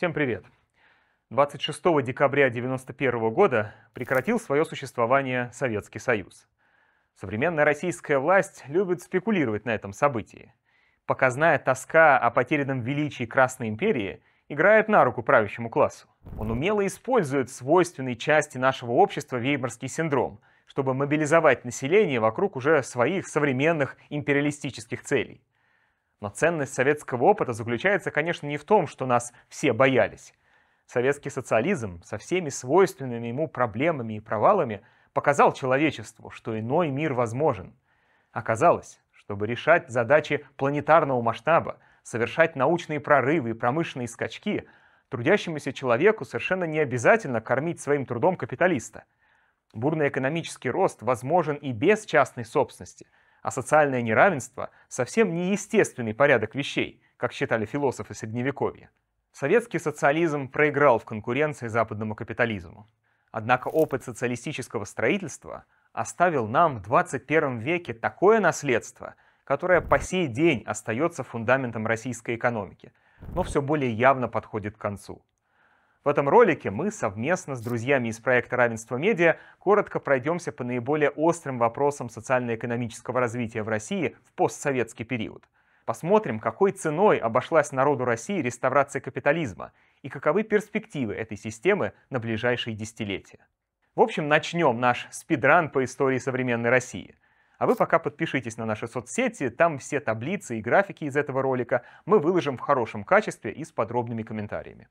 Всем привет! 26 декабря 1991 года прекратил свое существование Советский Союз. Современная российская власть любит спекулировать на этом событии. Показная тоска о потерянном величии Красной империи играет на руку правящему классу. Он умело использует свойственный части нашего общества веймарский синдром, чтобы мобилизовать население вокруг уже своих современных империалистических целей. Но ценность советского опыта заключается, конечно, не в том, что нас все боялись. Советский социализм со всеми свойственными ему проблемами и провалами показал человечеству, что иной мир возможен. Оказалось, чтобы решать задачи планетарного масштаба, совершать научные прорывы и промышленные скачки, трудящемуся человеку совершенно не обязательно кормить своим трудом капиталиста. Бурный экономический рост возможен и без частной собственности, а социальное неравенство совсем не естественный порядок вещей, как считали философы Средневековья. Советский социализм проиграл в конкуренции западному капитализму. Однако опыт социалистического строительства оставил нам в 21 веке такое наследство, которое по сей день остается фундаментом российской экономики, но все более явно подходит к концу. В этом ролике мы совместно с друзьями из проекта «Равенство Медиа» коротко пройдемся по наиболее острым вопросам социально-экономического развития в России в постсоветский период. Посмотрим, какой ценой обошлась народу России реставрация капитализма и каковы перспективы этой системы на ближайшие десятилетия. В общем, начнем наш спидран по истории современной России. А вы пока подпишитесь на наши соцсети, там все таблицы и графики из этого ролика мы выложим в хорошем качестве и с подробными комментариями.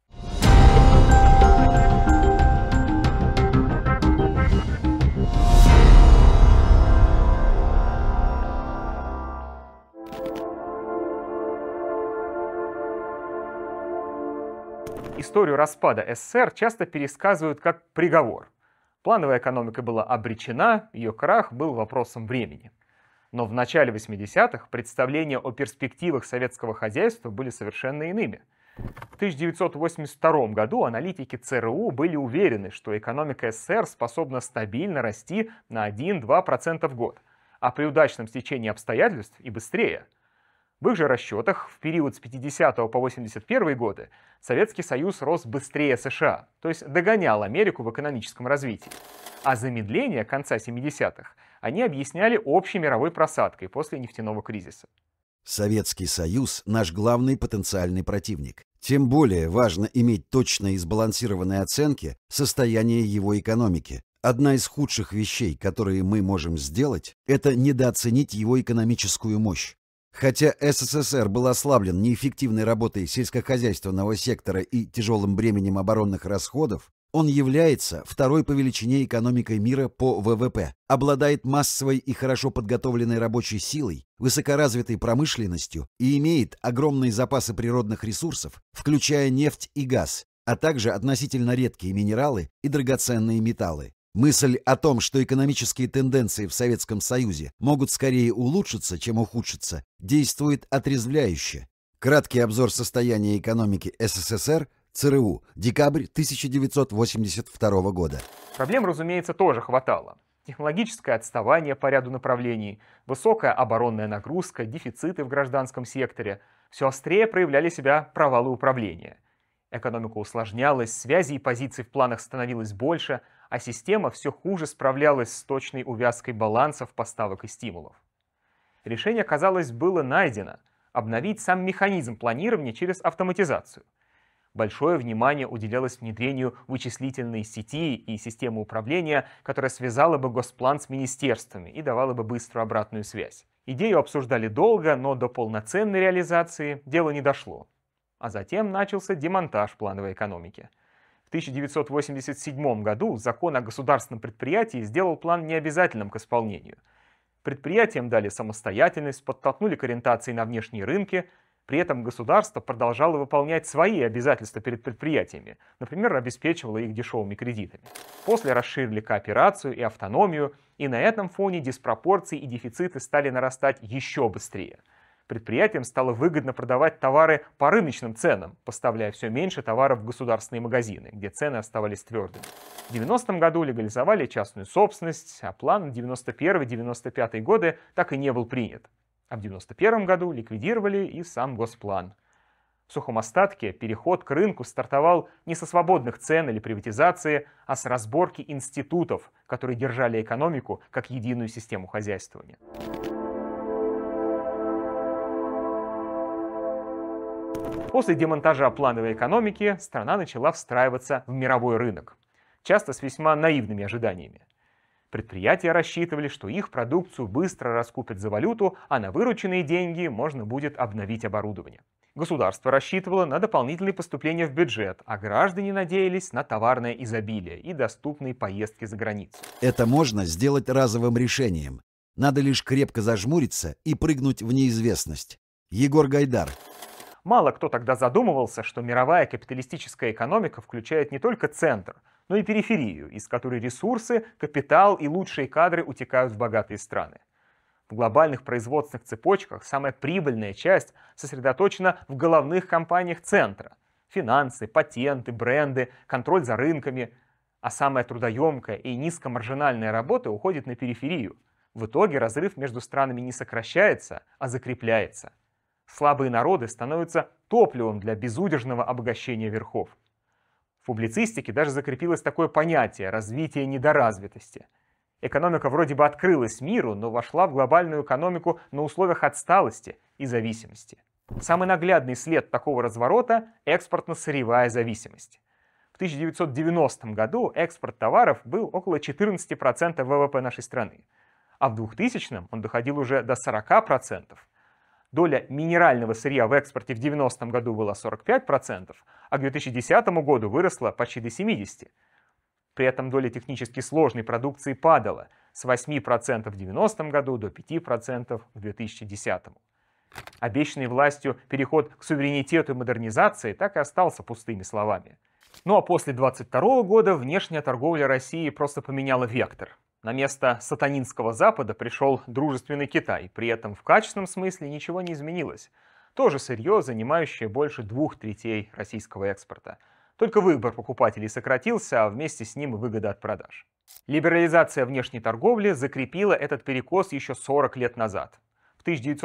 Историю распада СССР часто пересказывают как приговор. Плановая экономика была обречена, ее крах был вопросом времени. Но в начале 80-х представления о перспективах советского хозяйства были совершенно иными. В 1982 году аналитики ЦРУ были уверены, что экономика СССР способна стабильно расти на 1-2% в год, а при удачном стечении обстоятельств и быстрее. В их же расчетах в период с 50 по 81 годы Советский Союз рос быстрее США, то есть догонял Америку в экономическом развитии. А замедление конца 70-х они объясняли общей мировой просадкой после нефтяного кризиса. Советский Союз – наш главный потенциальный противник. Тем более важно иметь точные и сбалансированные оценки состояния его экономики. Одна из худших вещей, которые мы можем сделать, это недооценить его экономическую мощь. Хотя СССР был ослаблен неэффективной работой сельскохозяйственного сектора и тяжелым бременем оборонных расходов, он является второй по величине экономикой мира по ВВП, обладает массовой и хорошо подготовленной рабочей силой, высокоразвитой промышленностью и имеет огромные запасы природных ресурсов, включая нефть и газ, а также относительно редкие минералы и драгоценные металлы. Мысль о том, что экономические тенденции в Советском Союзе могут скорее улучшиться, чем ухудшиться, действует отрезвляюще. Краткий обзор состояния экономики СССР, ЦРУ, декабрь 1982 года. Проблем, разумеется, тоже хватало. Технологическое отставание по ряду направлений, высокая оборонная нагрузка, дефициты в гражданском секторе. Все острее проявляли себя провалы управления. Экономика усложнялась, связей и позиций в планах становилось больше, а система все хуже справлялась с точной увязкой балансов, поставок и стимулов. Решение, казалось, было найдено – обновить сам механизм планирования через автоматизацию. Большое внимание уделялось внедрению вычислительной сети и системы управления, которая связала бы госплан с министерствами и давала бы быструю обратную связь. Идею обсуждали долго, но до полноценной реализации дело не дошло. А затем начался демонтаж плановой экономики. В 1987 году закон о государственном предприятии сделал план необязательным к исполнению. Предприятиям дали самостоятельность, подтолкнули к ориентации на внешние рынки, при этом государство продолжало выполнять свои обязательства перед предприятиями, например, обеспечивало их дешевыми кредитами. После расширили кооперацию и автономию, и на этом фоне диспропорции и дефициты стали нарастать еще быстрее. Предприятиям стало выгодно продавать товары по рыночным ценам, поставляя все меньше товаров в государственные магазины, где цены оставались твердыми. В 90-м году легализовали частную собственность, а план на 91-95 годы так и не был принят. А в 91 году ликвидировали и сам Госплан. В сухом остатке переход к рынку стартовал не со свободных цен или приватизации, а с разборки институтов, которые держали экономику как единую систему хозяйствования. После демонтажа плановой экономики страна начала встраиваться в мировой рынок, часто с весьма наивными ожиданиями. Предприятия рассчитывали, что их продукцию быстро раскупят за валюту, а на вырученные деньги можно будет обновить оборудование. Государство рассчитывало на дополнительные поступления в бюджет, а граждане надеялись на товарное изобилие и доступные поездки за границу. Это можно сделать разовым решением. Надо лишь крепко зажмуриться и прыгнуть в неизвестность. Егор Гайдар. Мало кто тогда задумывался, что мировая капиталистическая экономика включает не только центр, но и периферию, из которой ресурсы, капитал и лучшие кадры утекают в богатые страны. В глобальных производственных цепочках самая прибыльная часть сосредоточена в головных компаниях центра. Финансы, патенты, бренды, контроль за рынками. А самая трудоемкая и низкомаржинальная работа уходит на периферию. В итоге разрыв между странами не сокращается, а закрепляется. Слабые народы становятся топливом для безудержного обогащения верхов. В публицистике даже закрепилось такое понятие – развитие недоразвитости. Экономика вроде бы открылась миру, но вошла в глобальную экономику на условиях отсталости и зависимости. Самый наглядный след такого разворота – экспортно-сырьевая зависимость. В 1990 году экспорт товаров был около 14% ВВП нашей страны, а в 2000-м он доходил уже до 40%. Доля минерального сырья в экспорте в 90-м году была 45%, а к 2010 году выросла почти до 70%. При этом доля технически сложной продукции падала с 8% в 90-м году до 5% в 2010-м. Обещанный властью переход к суверенитету и модернизации так и остался пустыми словами. Ну а после 2022 года внешняя торговля России просто поменяла вектор. На место сатанинского Запада пришел дружественный Китай, при этом в качественном смысле ничего не изменилось. Тоже сырье, занимающее больше 2/3 российского экспорта. Только выбор покупателей сократился, а вместе с ним и выгода от продаж. Либерализация внешней торговли закрепила этот перекос еще 40 лет назад. В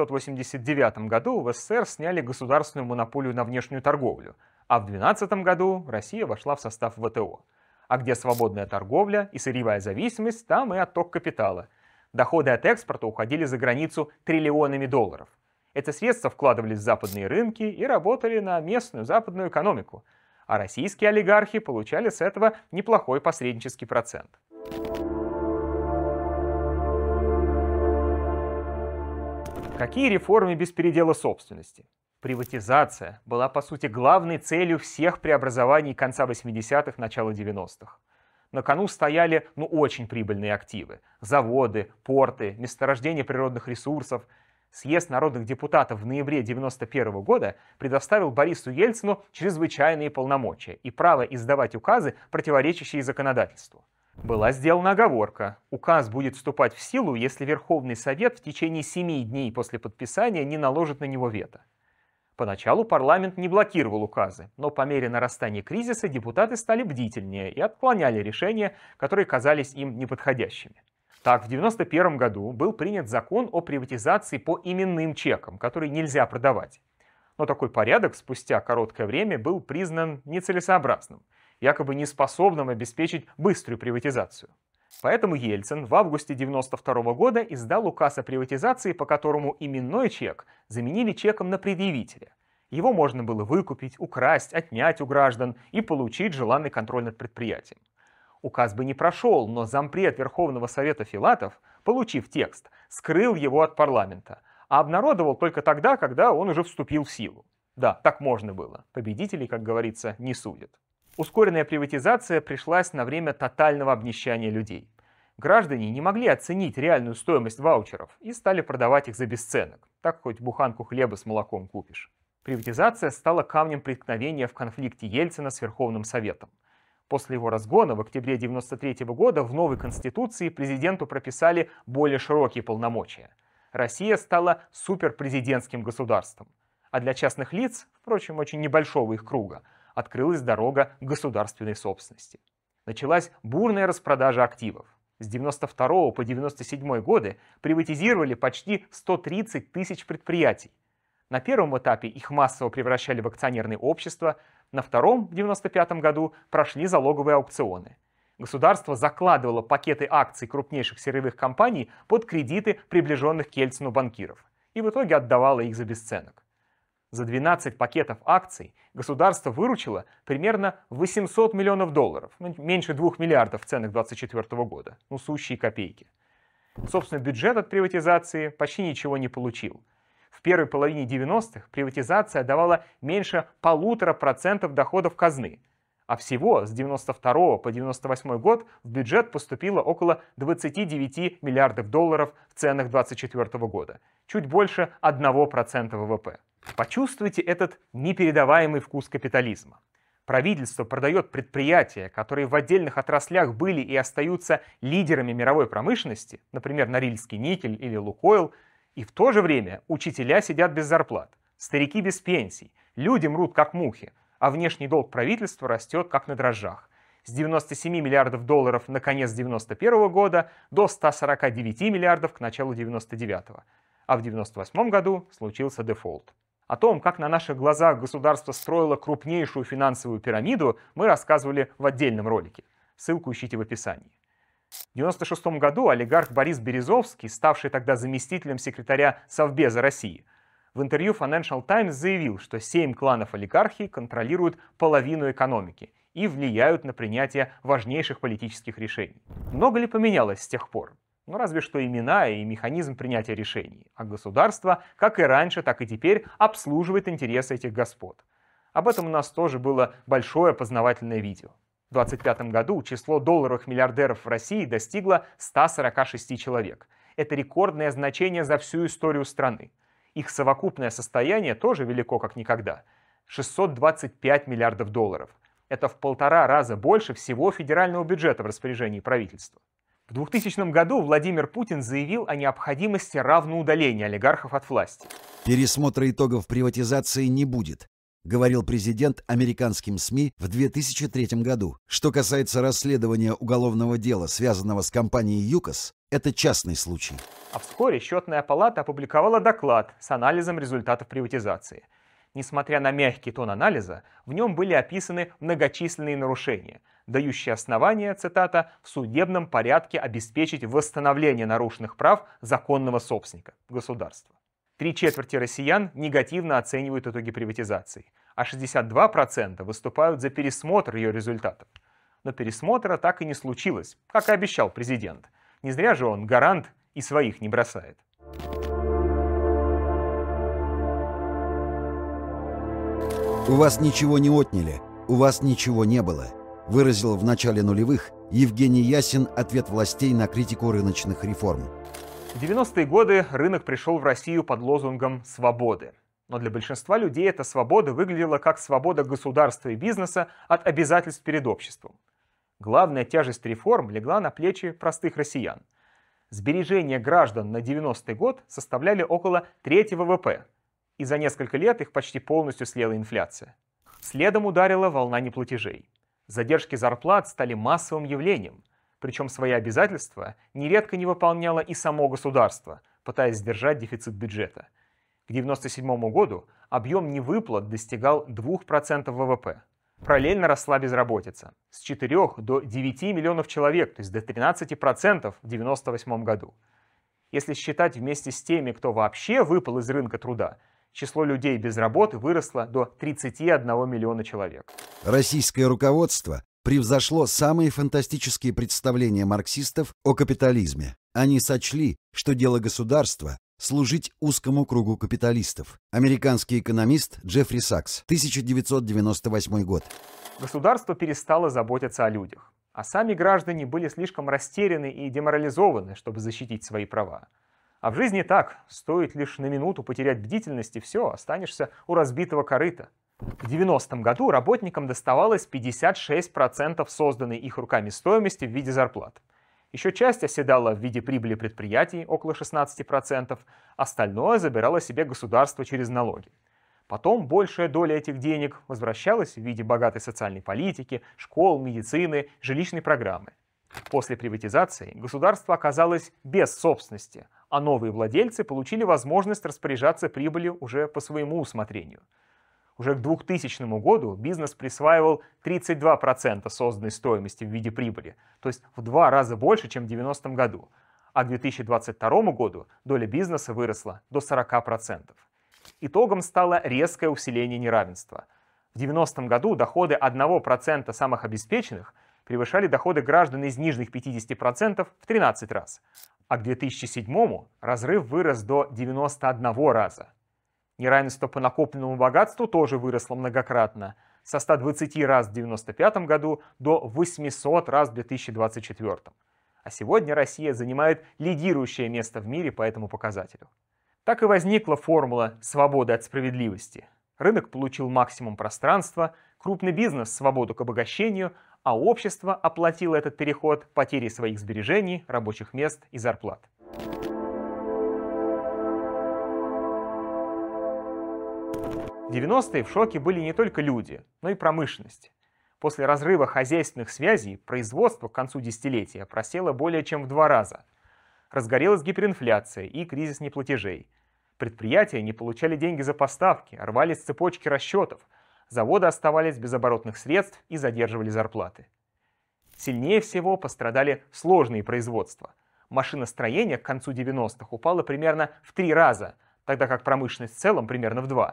1989 году в СССР сняли государственную монополию на внешнюю торговлю, а в 2012 году Россия вошла в состав ВТО. А где свободная торговля и сырьевая зависимость, там и отток капитала. Доходы от экспорта уходили за границу триллионами долларов. Эти средства вкладывались в западные рынки и работали на местную западную экономику. А российские олигархи получали с этого неплохой посреднический процент. Какие реформы без передела собственности? Приватизация была, по сути, главной целью всех преобразований конца 80-х, начала 90-х. На кону стояли очень прибыльные активы – заводы, порты, месторождения природных ресурсов. Съезд народных депутатов в ноябре 1991 года предоставил Борису Ельцину чрезвычайные полномочия и право издавать указы, противоречащие законодательству. Была сделана оговорка – указ будет вступать в силу, если Верховный Совет в течение 7 дней после подписания не наложит на него вето. Поначалу парламент не блокировал указы, но по мере нарастания кризиса депутаты стали бдительнее и отклоняли решения, которые казались им неподходящими. Так, в 1991 году был принят закон о приватизации по именным чекам, которые нельзя продавать. Но такой порядок спустя короткое время был признан нецелесообразным, якобы неспособным обеспечить быструю приватизацию. Поэтому Ельцин в августе 1992 года издал указ о приватизации, по которому именной чек заменили чеком на предъявителя. Его можно было выкупить, украсть, отнять у граждан и получить желанный контроль над предприятием. Указ бы не прошел, но зампред Верховного Совета Филатов, получив текст, скрыл его от парламента, а обнародовал только тогда, когда он уже вступил в силу. Да, так можно было. Победителей, как говорится, не судят. Ускоренная приватизация пришлась на время тотального обнищания людей. Граждане не могли оценить реальную стоимость ваучеров и стали продавать их за бесценок. Так хоть буханку хлеба с молоком купишь. Приватизация стала камнем преткновения в конфликте Ельцина с Верховным Советом. После его разгона в октябре 1993 года в новой конституции президенту прописали более широкие полномочия. Россия стала суперпрезидентским государством. А для частных лиц, впрочем, очень небольшого их круга, открылась дорога к государственной собственности. Началась бурная распродажа активов. С 1992 по 1997 годы приватизировали почти 130 тысяч предприятий. На первом этапе их массово превращали в акционерные общества, на втором, в 1995 году, прошли залоговые аукционы. Государство закладывало пакеты акций крупнейших сырьевых компаний под кредиты приближенных к Ельцину банкиров и в итоге отдавало их за бесценок. За 12 пакетов акций государство выручило примерно 800 миллионов долларов, меньше 2 миллиардов в ценах 2024 года, сущие копейки. Собственно, бюджет от приватизации почти ничего не получил. В первой половине 90-х приватизация давала меньше 1,5% доходов казны, а всего с 92 по 98 год в бюджет поступило около 29 миллиардов долларов в ценах 2024 года, чуть больше 1% ВВП. Почувствуйте этот непередаваемый вкус капитализма. Правительство продает предприятия, которые в отдельных отраслях были и остаются лидерами мировой промышленности, например, Норильский никель или Лукойл, и в то же время учителя сидят без зарплат, старики без пенсий, люди мрут как мухи, а внешний долг правительства растет как на дрожжах. С 97 миллиардов долларов на конец 1991 года до 149 миллиардов к началу 1999, а в 1998 году случился дефолт. О том, как на наших глазах государство строило крупнейшую финансовую пирамиду, мы рассказывали в отдельном ролике. Ссылку ищите в описании. В 1996 году олигарх Борис Березовский, ставший тогда заместителем секретаря Совбеза России, в интервью Financial Times заявил, что 7 кланов олигархии контролируют половину экономики и влияют на принятие важнейших политических решений. Много ли поменялось с тех пор? Разве что имена и механизм принятия решений. А государство, как и раньше, так и теперь, обслуживает интересы этих господ. Об этом у нас тоже было большое познавательное видео. В 2025 году число долларовых миллиардеров в России достигло 146 человек. Это рекордное значение за всю историю страны. Их совокупное состояние тоже велико как никогда. 625 миллиардов долларов. Это в 1,5 раза больше всего федерального бюджета в распоряжении правительства. В 2000 году Владимир Путин заявил о необходимости равноудаления олигархов от власти. Пересмотра итогов приватизации не будет, говорил президент американским СМИ в 2003 году. Что касается расследования уголовного дела, связанного с компанией ЮКОС, это частный случай. А вскоре Счетная палата опубликовала доклад с анализом результатов приватизации. Несмотря на мягкий тон анализа, в нем были описаны многочисленные нарушения, дающие основания, цитата, «в судебном порядке обеспечить восстановление нарушенных прав законного собственника» — государства. 3/4 россиян негативно оценивают итоги приватизации, а 62% выступают за пересмотр ее результатов. Но пересмотра так и не случилось, как и обещал президент. Не зря же он гарант и своих не бросает. «У вас ничего не отняли, у вас ничего не было», выразил в начале нулевых Евгений Ясин ответ властей на критику рыночных реформ. В 90-е годы рынок пришел в Россию под лозунгом «свободы». Но для большинства людей эта свобода выглядела как свобода государства и бизнеса от обязательств перед обществом. Главная тяжесть реформ легла на плечи простых россиян. Сбережения граждан на 90-й год составляли около трети ВВП, и за несколько лет их почти полностью съела инфляция. Следом ударила волна неплатежей. Задержки зарплат стали массовым явлением, причем свои обязательства нередко не выполняло и само государство, пытаясь сдержать дефицит бюджета. К 1997 году объем невыплат достигал 2% ВВП. Параллельно росла безработица с 4 до 9 миллионов человек, то есть до 13% в 1998 году. Если считать вместе с теми, кто вообще выпал из рынка труда, число людей без работы выросло до 31 миллиона человек. Российское руководство превзошло самые фантастические представления марксистов о капитализме. Они сочли, что дело государства — служить узкому кругу капиталистов. Американский экономист Джеффри Сакс, 1998 год. Государство перестало заботиться о людях, а сами граждане были слишком растеряны и деморализованы, чтобы защитить свои права. А в жизни так, стоит лишь на минуту потерять бдительность, и все, останешься у разбитого корыта. В 90-м году работникам доставалось 56% созданной их руками стоимости в виде зарплат. Еще часть оседала в виде прибыли предприятий, около 16%, остальное забирало себе государство через налоги. Потом большая доля этих денег возвращалась в виде богатой социальной политики, школ, медицины, жилищной программы. После приватизации государство оказалось без собственности, а новые владельцы получили возможность распоряжаться прибылью уже по своему усмотрению. Уже к 2000 году бизнес присваивал 32% созданной стоимости в виде прибыли, то есть в 2 раза больше, чем в 90-м году. А к 2022 году доля бизнеса выросла до 40%. Итогом стало резкое усиление неравенства. В 90-м году доходы 1% самых обеспеченных превышали доходы граждан из нижних 50% в 13 раз, а к 2007-му разрыв вырос до 91 раза. Неравенство по накопленному богатству тоже выросло многократно, со 120 раз в 1995 году до 800 раз в 2024. А сегодня Россия занимает лидирующее место в мире по этому показателю. Так и возникла формула свободы от справедливости. Рынок получил максимум пространства, крупный бизнес — свободу к обогащению, а общество оплатило этот переход потерей своих сбережений, рабочих мест и зарплат. В 90-е в шоке были не только люди, но и промышленность. После разрыва хозяйственных связей производство к концу десятилетия просело более чем в 2 раза. Разгорелась гиперинфляция и кризис неплатежей. Предприятия не получали деньги за поставки, рвались цепочки расчетов, заводы оставались без оборотных средств и задерживали зарплаты. Сильнее всего пострадали сложные производства. Машиностроение к концу 90-х упало примерно в 3 раза, тогда как промышленность в целом примерно в 2.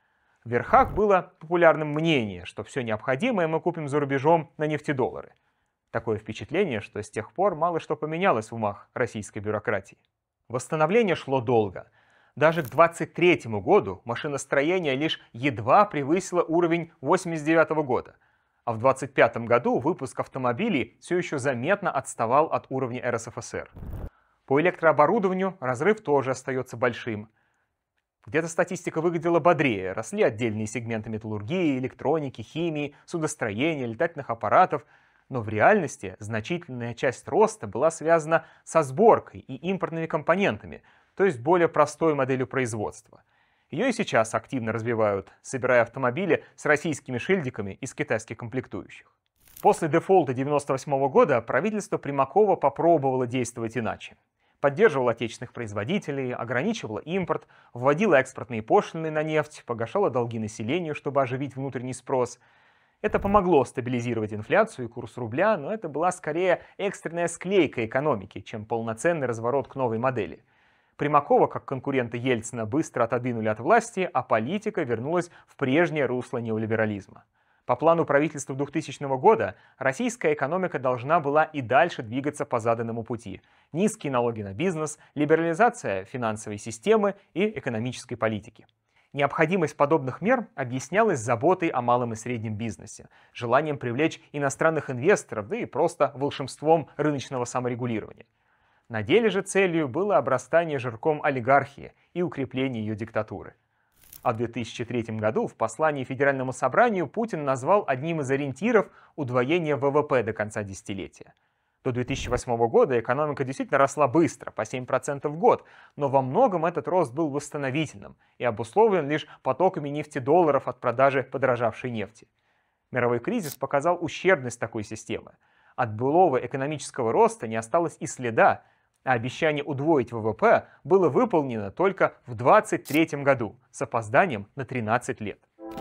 В верхах было популярным мнение, что все необходимое мы купим за рубежом на нефтедоллары. Такое впечатление, что с тех пор мало что поменялось в умах российской бюрократии. Восстановление шло долго. Даже к 1923 году машиностроение лишь едва превысило уровень 1989 года, а в 1925 году выпуск автомобилей все еще заметно отставал от уровня РСФСР. По электрооборудованию разрыв тоже остается большим. Где-то статистика выглядела бодрее, росли отдельные сегменты металлургии, электроники, химии, судостроения, летательных аппаратов, но в реальности значительная часть роста была связана со сборкой и импортными компонентами, то есть более простой моделью производства. Ее и сейчас активно развивают, собирая автомобили с российскими шильдиками из китайских комплектующих. После дефолта 1998 года правительство Примакова попробовало действовать иначе. Поддерживала отечественных производителей, ограничивала импорт, вводила экспортные пошлины на нефть, погашала долги населению, чтобы оживить внутренний спрос. Это помогло стабилизировать инфляцию и курс рубля, но это была скорее экстренная склейка экономики, чем полноценный разворот к новой модели. Примакова, как конкурента Ельцина, быстро отодвинули от власти, а политика вернулась в прежнее русло неолиберализма. По плану правительства 2000 года российская экономика должна была и дальше двигаться по заданному пути. Низкие налоги на бизнес, либерализация финансовой системы и экономической политики. Необходимость подобных мер объяснялась заботой о малом и среднем бизнесе, желанием привлечь иностранных инвесторов, да и просто волшебством рыночного саморегулирования. На деле же целью было обрастание жирком олигархии и укрепление ее диктатуры. А в 2003 году в послании Федеральному собранию Путин назвал одним из ориентиров удвоение ВВП до конца десятилетия. До 2008 года экономика действительно росла быстро, по 7% в год, но во многом этот рост был восстановительным и обусловлен лишь потоками нефтедолларов от продажи подорожавшей нефти. Мировой кризис показал ущербность такой системы. От былого экономического роста не осталось и следа, а обещание удвоить ВВП было выполнено только в 2023 году с опозданием на 13 лет.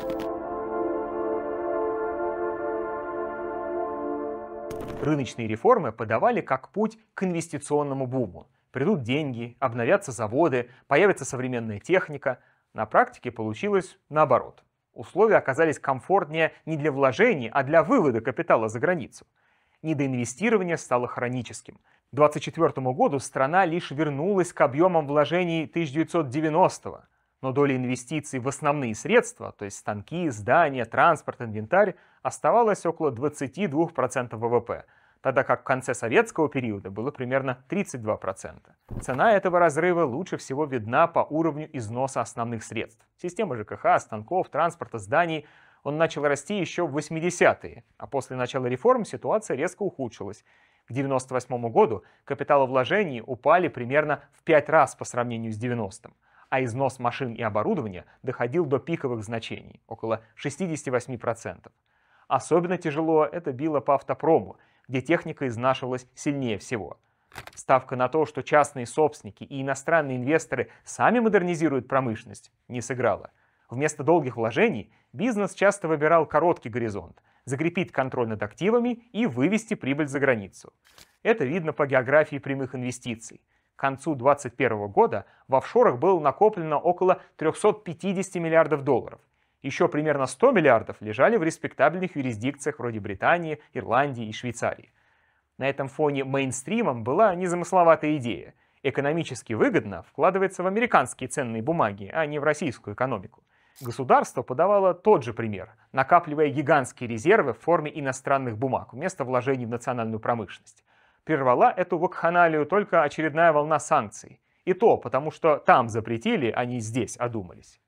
Рыночные реформы подавали как путь к инвестиционному буму. Придут деньги, обновятся заводы, появится современная техника. На практике получилось наоборот. Условия оказались комфортнее не для вложений, а для вывода капитала за границу. Недоинвестирование стало хроническим. К 2024 году страна лишь вернулась к объемам вложений 1990-го, но доля инвестиций в основные средства, то есть станки, здания, транспорт, инвентарь, оставалась около 22% ВВП, тогда как в конце советского периода было примерно 32%. Цена этого разрыва лучше всего видна по уровню износа основных средств. Система ЖКХ, станков, транспорта, зданий. Он начал расти еще в 80-е, а после начала реформ ситуация резко ухудшилась. К 1998 году капиталовложения упали примерно в 5 раз по сравнению с 90-м, а износ машин и оборудования доходил до пиковых значений, около 68%. Особенно тяжело это било по автопрому, где техника изнашивалась сильнее всего. Ставка на то, что частные собственники и иностранные инвесторы сами модернизируют промышленность, не сыграла. Вместо долгих вложений бизнес часто выбирал короткий горизонт, закрепить контроль над активами и вывести прибыль за границу. Это видно по географии прямых инвестиций. К концу 2021 года в офшорах было накоплено около 350 миллиардов долларов. Еще примерно 100 миллиардов лежали в респектабельных юрисдикциях вроде Британии, Ирландии и Швейцарии. На этом фоне мейнстримом была незамысловатая идея. Экономически выгодно вкладываться в американские ценные бумаги, а не в российскую экономику. Государство подавало тот же пример, накапливая гигантские резервы в форме иностранных бумаг вместо вложений в национальную промышленность. Прервала эту вакханалию только очередная волна санкций. И то потому, что там запретили, а не здесь одумались.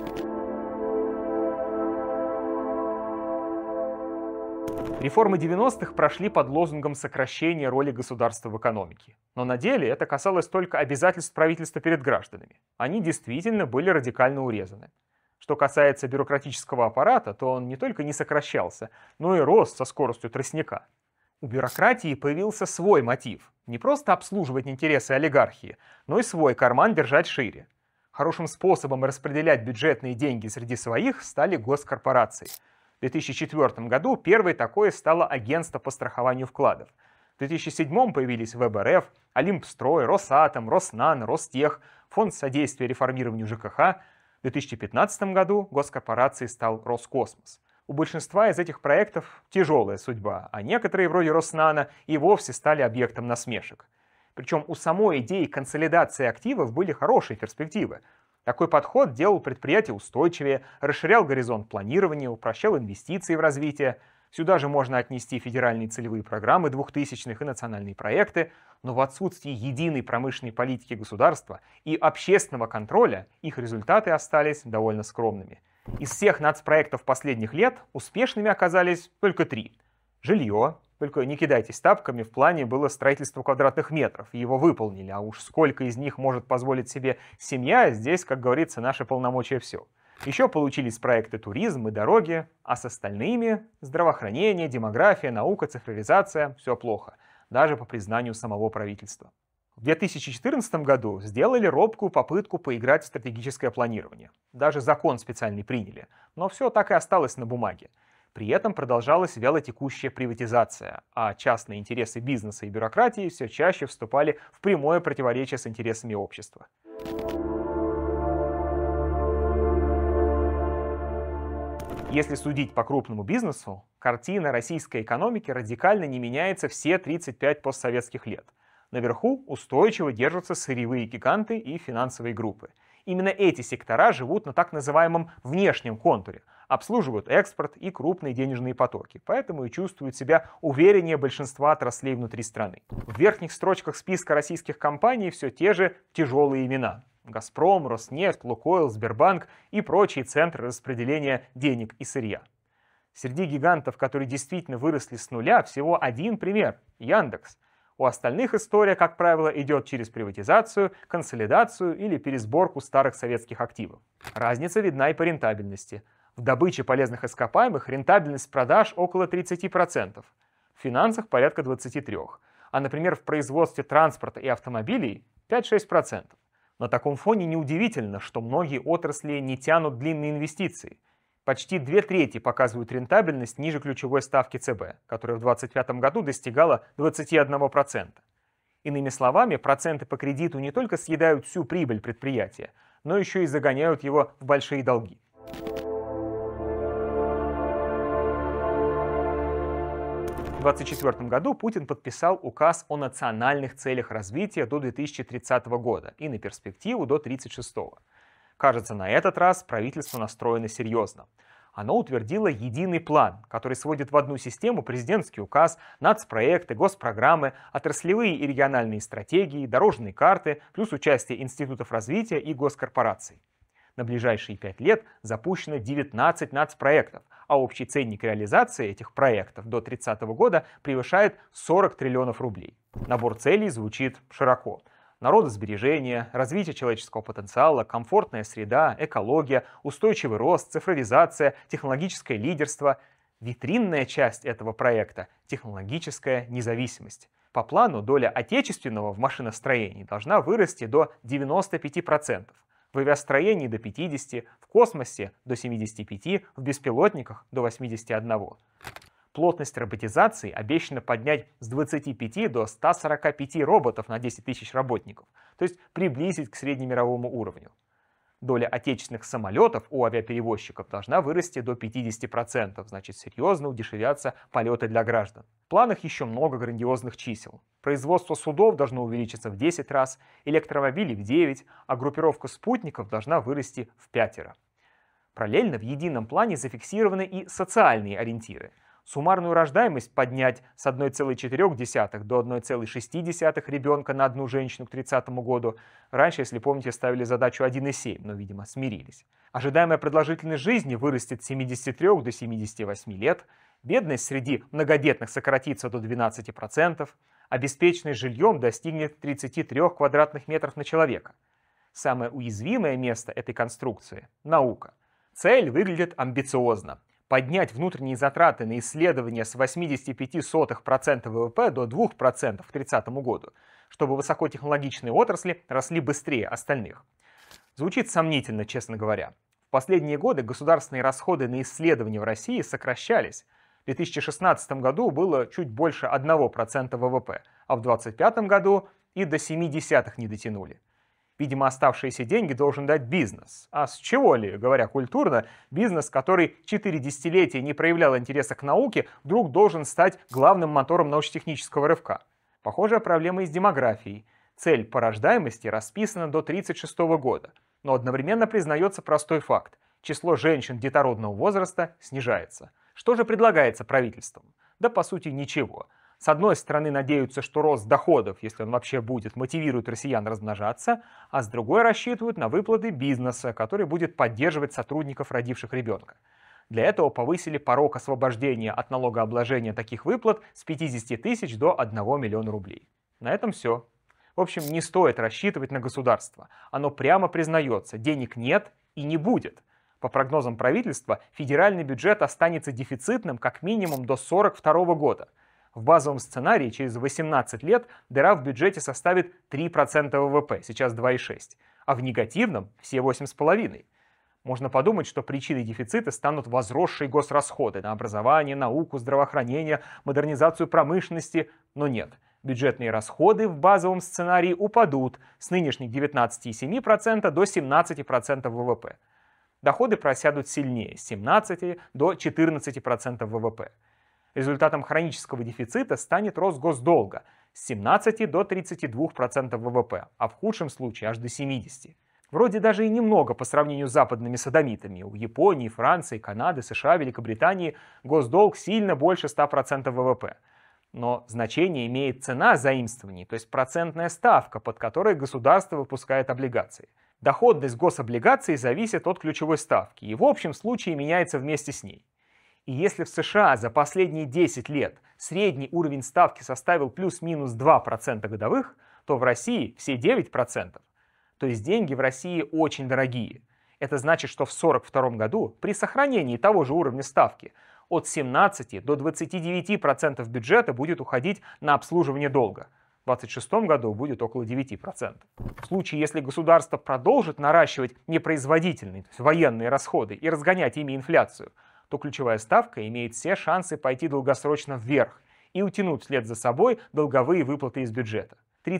Реформы 90-х прошли под лозунгом сокращения роли государства в экономике. Но на деле это касалось только обязательств правительства перед гражданами. Они действительно были радикально урезаны. Что касается бюрократического аппарата, то он не только не сокращался, но и рос со скоростью тростника. У бюрократии появился свой мотив – не просто обслуживать интересы олигархии, но и свой карман держать шире. Хорошим способом распределять бюджетные деньги среди своих стали госкорпорации. В 2004 году первой такой стало Агентство по страхованию вкладов. В 2007 появились ВЭБ-РФ, Олимпстрой, Росатом, Роснано, Ростех, Фонд содействия реформированию ЖКХ. В 2015 году госкорпорацией стал Роскосмос. У большинства из этих проектов тяжелая судьба, а некоторые, вроде Роснано, и вовсе стали объектом насмешек. Причем у самой идеи консолидации активов были хорошие перспективы. Такой подход делал предприятие устойчивее, расширял горизонт планирования, упрощал инвестиции в развитие. Сюда же можно отнести федеральные целевые программы 2000-х и национальные проекты, но в отсутствии единой промышленной политики государства и общественного контроля их результаты остались довольно скромными. Из всех нацпроектов последних лет успешными оказались только 3. Жилье, только не кидайтесь тапками, в плане было строительство квадратных метров, и его выполнили, а уж сколько из них может позволить себе семья, здесь, как говорится, наши полномочия все. Еще получились проекты туризм и дороги, а с остальными – здравоохранение, демография, наука, цифровизация – все плохо, даже по признанию самого правительства. В 2014 году сделали робкую попытку поиграть в стратегическое планирование. Даже закон специальный приняли, но все так и осталось на бумаге. При этом продолжалась вялотекущая приватизация, а частные интересы бизнеса и бюрократии все чаще вступали в прямое противоречие с интересами общества. Если судить по крупному бизнесу, картина российской экономики радикально не меняется все 35 постсоветских лет. Наверху устойчиво держатся сырьевые гиганты и финансовые группы. Именно эти сектора живут на так называемом внешнем контуре, обслуживают экспорт и крупные денежные потоки, поэтому и чувствуют себя увереннее большинства отраслей внутри страны. В верхних строчках списка российских компаний все те же тяжелые имена: «Газпром», «Роснефть», «Лукойл», «Сбербанк» и прочие центры распределения денег и сырья. Среди гигантов, которые действительно выросли с нуля, всего один пример – Яндекс. У остальных история, как правило, идет через приватизацию, консолидацию или пересборку старых советских активов. Разница видна и по рентабельности. В добыче полезных ископаемых рентабельность продаж около 30%, в финансах порядка 23%, а, например, в производстве транспорта и автомобилей 5-6%. На таком фоне неудивительно, что многие отрасли не тянут длинные инвестиции. Почти 2/3 показывают рентабельность ниже ключевой ставки ЦБ, которая в 2025 году достигала 21%. Иными словами, проценты по кредиту не только съедают всю прибыль предприятия, но еще и загоняют его в большие долги. В 2024 году Путин подписал указ о национальных целях развития до 2030 года и на перспективу до 2036. Кажется, на этот раз правительство настроено серьезно. Оно утвердило единый план, который сводит в одну систему президентский указ, нацпроекты, госпрограммы, отраслевые и региональные стратегии, дорожные карты, плюс участие институтов развития и госкорпораций. На ближайшие 5 лет запущено 19 нацпроектов, а общий ценник реализации этих проектов до 2030 года превышает 40 триллионов рублей. Набор целей звучит широко. Народосбережение, развитие человеческого потенциала, комфортная среда, экология, устойчивый рост, цифровизация, технологическое лидерство. Витринная часть этого проекта – технологическая независимость. По плану доля отечественного в машиностроении должна вырасти до 95%, в авиастроении до 50%, в космосе до 75%, в беспилотниках до 81%. Плотность роботизации обещана поднять с 25 до 145 роботов на 10 тысяч работников, то есть приблизить к среднемировому уровню. Доля отечественных самолетов у авиаперевозчиков должна вырасти до 50%, значит серьезно удешевятся полеты для граждан. В планах еще много грандиозных чисел. Производство судов должно увеличиться в 10 раз, электромобилей в 9, а группировка спутников должна вырасти в 5 раз. Параллельно в едином плане зафиксированы и социальные ориентиры. Суммарную рождаемость поднять с 1,4 до 1,6 ребенка на одну женщину к 30 году. Раньше, если помните, ставили задачу 1,7, но, видимо, смирились. Ожидаемая продолжительность жизни вырастет с 73 до 78 лет. Бедность среди многодетных сократится до 12%. Обеспеченность жильем достигнет 33 квадратных метров на человека. Самое уязвимое место этой конструкции – наука. Цель выглядит амбициозно. Поднять внутренние затраты на исследования с 0,85% ВВП до 2% к 30 году, чтобы высокотехнологичные отрасли росли быстрее остальных. Звучит сомнительно, честно говоря. В последние годы государственные расходы на исследования в России сокращались. В 2016 году было чуть больше 1% ВВП, а в 2025 году и до 0,7 не дотянули. Видимо, оставшиеся деньги должен дать бизнес. А с чего ли, говоря культурно, бизнес, который 4 десятилетия не проявлял интереса к науке, вдруг должен стать главным мотором научно-технического рывка? Похожая проблема и с демографией. Цель по рождаемости расписана до 1936 года, но одновременно признается простой факт. Число женщин детородного возраста снижается. Что же предлагается правительством? Да по сути ничего. С одной стороны, надеются, что рост доходов, если он вообще будет, мотивирует россиян размножаться, а с другой рассчитывают на выплаты бизнеса, который будет поддерживать сотрудников, родивших ребенка. Для этого повысили порог освобождения от налогообложения таких выплат с 50 тысяч до 1 миллиона рублей. На этом все. В общем, не стоит рассчитывать на государство. Оно прямо признается, денег нет и не будет. По прогнозам правительства, федеральный бюджет останется дефицитным как минимум до 1942 года. В базовом сценарии через 18 лет дыра в бюджете составит 3% ВВП, сейчас 2,6%, а в негативном все 8,5%. Можно подумать, что причиной дефицита станут возросшие госрасходы на образование, науку, здравоохранение, модернизацию промышленности, но нет. Бюджетные расходы в базовом сценарии упадут с нынешних 19,7% до 17% ВВП. Доходы просядут сильнее, с 17% до 14% ВВП. Результатом хронического дефицита станет рост госдолга с 17 до 32% ВВП, а в худшем случае аж до 70%. Вроде даже и немного по сравнению с западными содомитами. У Японии, Франции, Канады, США, Великобритании госдолг сильно больше 100% ВВП. Но значение имеет цена заимствований, то есть процентная ставка, под которой государство выпускает облигации. Доходность гособлигаций зависит от ключевой ставки и в общем случае меняется вместе с ней. И если в США за последние 10 лет средний уровень ставки составил плюс-минус 2% годовых, то в России все 9%. То есть деньги в России очень дорогие. Это значит, что в 1942 году при сохранении того же уровня ставки от 17 до 29% бюджета будет уходить на обслуживание долга. В 1926 году будет около 9%. В случае, если государство продолжит наращивать непроизводительные, то есть военные расходы и разгонять ими инфляцию, то ключевая ставка имеет все шансы пойти долгосрочно вверх и утянуть вслед за собой долговые выплаты из бюджета.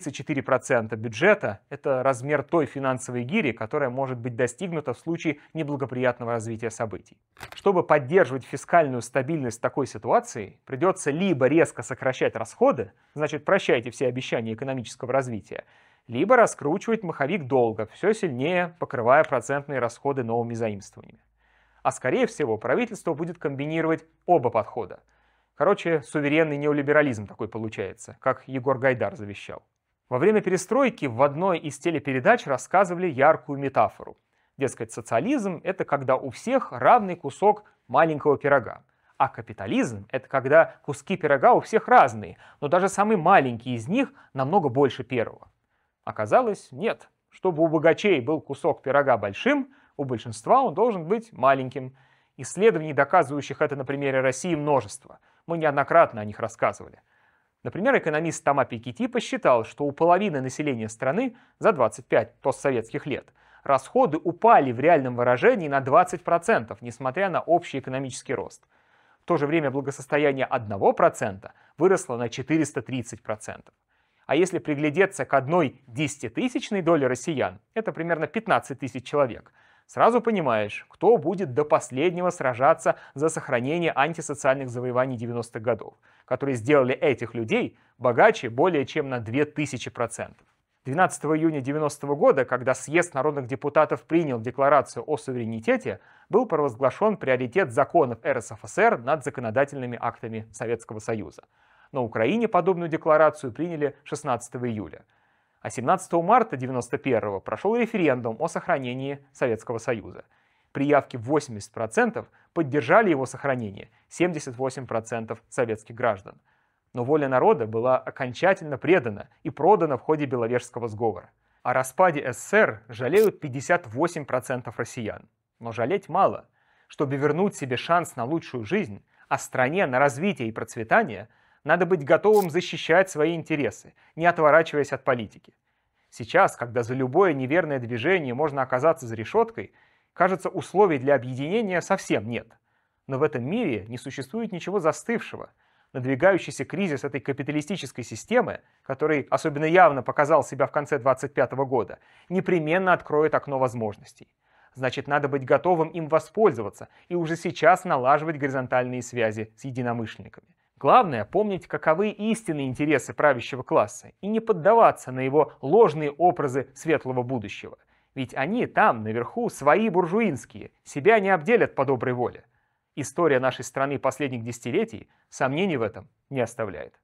34% бюджета – это размер той финансовой гири, которая может быть достигнута в случае неблагоприятного развития событий. Чтобы поддерживать фискальную стабильность в такой ситуации, придется либо резко сокращать расходы, значит прощайте все обещания экономического развития, либо раскручивать маховик долга, все сильнее покрывая процентные расходы новыми заимствованиями. А скорее всего правительство будет комбинировать оба подхода. Короче, суверенный неолиберализм такой получается, как Егор Гайдар завещал. Во время перестройки в одной из телепередач рассказывали яркую метафору. Дескать, социализм – это когда у всех равный кусок маленького пирога. А капитализм – это когда куски пирога у всех разные, но даже самый маленький из них намного больше первого. Оказалось, нет. Чтобы у богачей был кусок пирога большим, у большинства он должен быть маленьким. Исследований, доказывающих это на примере России, множество. Мы неоднократно о них рассказывали. Например, экономист Тома Piketty посчитал, что у половины населения страны за 25 постсоветских лет расходы упали в реальном выражении на 20%, несмотря на общий экономический рост. В то же время благосостояние 1% выросло на 430%. А если приглядеться к одной десятитысячной доле россиян, это примерно 15 тысяч человек, сразу понимаешь, кто будет до последнего сражаться за сохранение антисоциальных завоеваний 90-х годов, которые сделали этих людей богаче более чем на 2000%. 12 июня 90-го года, когда съезд народных депутатов принял декларацию о суверенитете, был провозглашен приоритет законов РСФСР над законодательными актами Советского Союза. На Украине подобную декларацию приняли 16 июля. А 17 марта 1991-го прошел референдум о сохранении Советского Союза. При явке в 80% поддержали его сохранение 78% советских граждан. Но воля народа была окончательно предана и продана в ходе Беловежского сговора. О распаде СССР жалеют 58% россиян. Но жалеть мало. Чтобы вернуть себе шанс на лучшую жизнь, а стране на развитие и процветание, надо быть готовым защищать свои интересы, не отворачиваясь от политики. Сейчас, когда за любое неверное движение можно оказаться за решеткой, кажется, условий для объединения совсем нет. Но в этом мире не существует ничего застывшего. Надвигающийся кризис этой капиталистической системы, который особенно явно показал себя в конце 1925 года, непременно откроет окно возможностей. Значит, надо быть готовым им воспользоваться и уже сейчас налаживать горизонтальные связи с единомышленниками. Главное — помнить, каковы истинные интересы правящего класса и не поддаваться на его ложные образы светлого будущего. Ведь они там, наверху, свои буржуинские, себя не обделят по доброй воле. История нашей страны последних десятилетий сомнений в этом не оставляет.